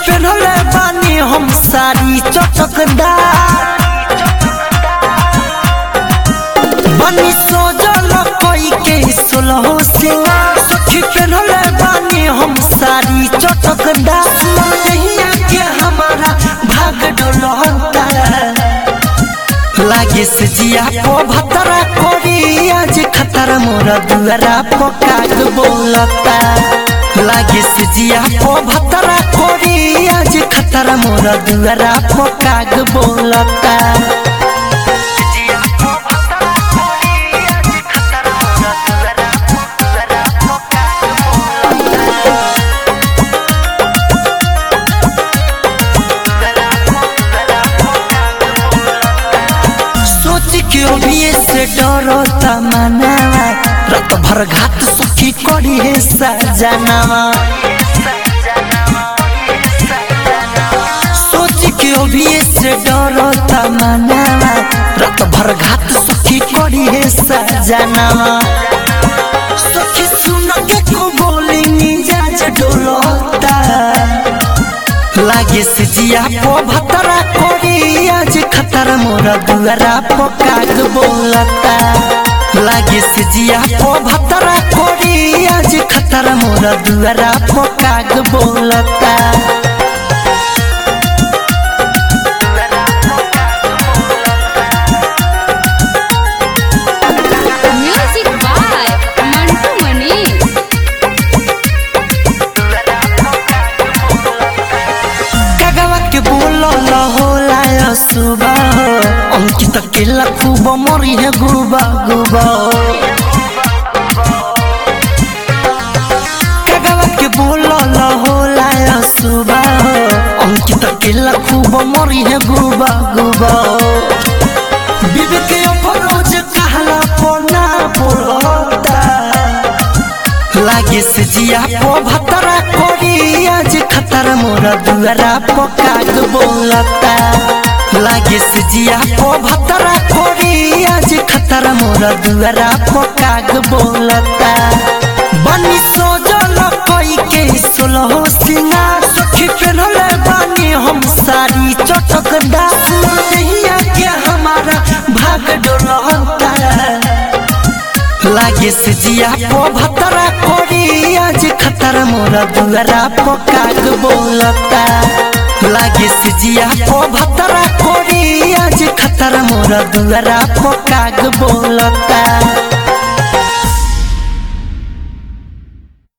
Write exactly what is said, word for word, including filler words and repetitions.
पहनले बानी हम साड़ी चटकदार बनी सोजल कोई के सोलह सिंगार सखी पहनले बानी हम साड़ी चटकदार नहीं आके हमारा भाग डोलता लागे से जिया को भतरा कोरी आज खतरा मोरा दुआरा पकाग बोलता लागे से जिया को भतरा कोरी आज खतरा मोरा दुआरा पकाग बोलता से डरता मनावा रात भर घात सुखी करी है सजनावा सोच के अभी से डरता मनावा रात भर घात सुखी करी है सजनावा सखी सुन के को बोली मिजाज डोलता लागे से जिया को भतरा कोरी आज खतरा मोरा दुआरा पकाग बोलता लागे से जिया को भतरा कोरी आज खतरा मोरा दुआरा पकाग बोलता म्यूजिक बाय मंटू मनी सुबह अंकित केला खूब मरी है गुबा गुबा कगवा के बोला ला होला या सुबह अंकित केला खूब मरी है गुबा गुबा बीबी के फरोज कहला पोना बोलता लागे से जिया को भतरा कोरी आज खतरा मोरा दुआरा पकाग बोलता लागे से जिया को भतरा कोरी आज खतरा मोरा दुआरा पकाग बोलता बनी सोजल कोई के सोलह सिंगार सखी पहनले बानी हम साड़ी चटकदार नहीं आके हमारा भाग डोलता लागे से जिया को भतरा कोरी आज खतरा मोरा दुआरा पकाग बोलता लागे से जिया को भतरा कोरी आज खतरा मोरा दुआरा पकाग बोलता।